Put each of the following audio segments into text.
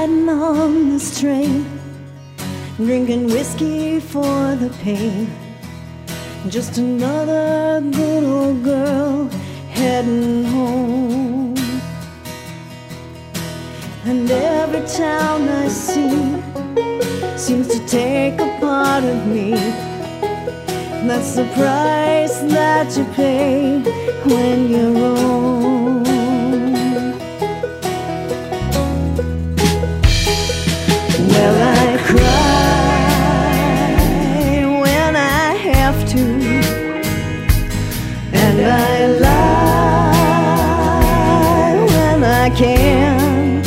riding on this train, drinking whiskey for the pain. Just another good old girl heading home. And every town I see seems to take a part of me. That's the price that you pay when you roam. Well, I cry when I have to, and I lie when I can,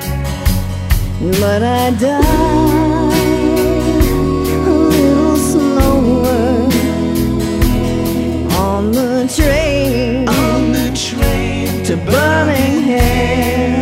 but I die a little slower on the train to Birmingham.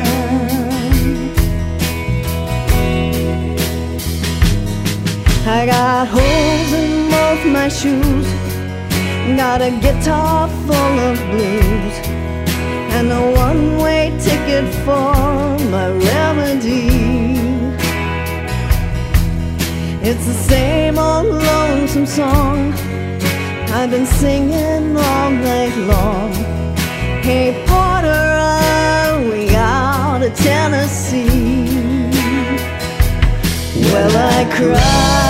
I got holes in both my shoes, got a guitar full of blues, and a one-way ticket for my remedy. It's the same old lonesome song I've been singing all night long. Hey Porter, are we out of Tennessee? Well, I cry